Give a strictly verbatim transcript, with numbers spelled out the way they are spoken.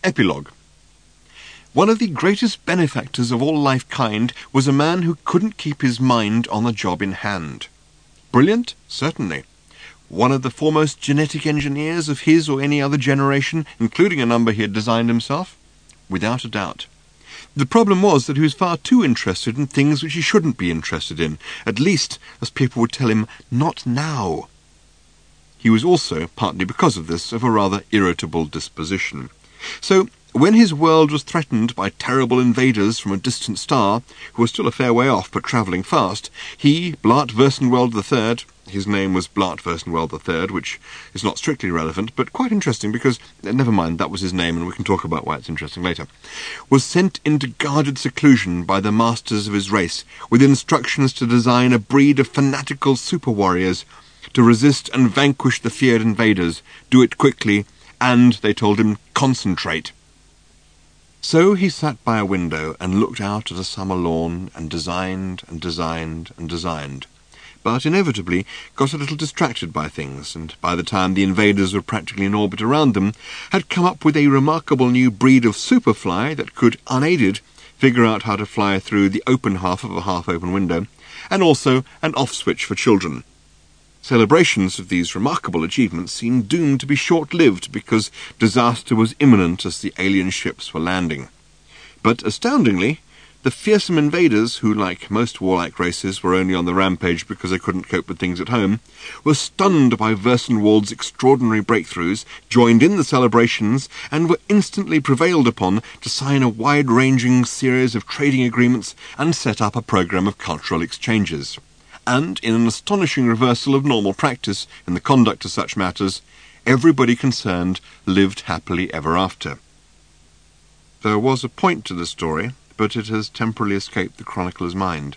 Epilogue. One of the greatest benefactors of all life kind was a man who couldn't keep his mind on the job in hand. Brilliant? Certainly. One of the foremost genetic engineers of his or any other generation, including a number he had designed himself? Without a doubt. The problem was that he was far too interested in things which he shouldn't be interested in, at least, as people would tell him, not now. He was also, partly because of this, of a rather irritable disposition. So, when his world was threatened by terrible invaders from a distant star, who was still a fair way off but travelling fast, he, Blart Versenweld the Third, his name was Blart Versenweld the Third, which is not strictly relevant, but quite interesting because, never mind, that was his name and we can talk about why it's interesting later, was sent into guarded seclusion by the masters of his race, with instructions to design a breed of fanatical super-warriors, to resist and vanquish the feared invaders, do it quickly, and, they told him, concentrate. So he sat by a window and looked out at a summer lawn and designed and designed and designed, but inevitably got a little distracted by things, and by the time the invaders were practically in orbit around them, had come up with a remarkable new breed of superfly that could, unaided, figure out how to fly through the open half of a half-open window, and also an off-switch for children. Celebrations of these remarkable achievements seemed doomed to be short-lived because disaster was imminent as the alien ships were landing. But astoundingly, the fearsome invaders, who, like most warlike races, were only on the rampage because they couldn't cope with things at home, were stunned by Versenwald's extraordinary breakthroughs, joined in the celebrations, and were instantly prevailed upon to sign a wide-ranging series of trading agreements and set up a program of cultural exchanges. And, in an astonishing reversal of normal practice in the conduct of such matters, everybody concerned lived happily ever after. There was a point to the story, but it has temporarily escaped the chronicler's mind.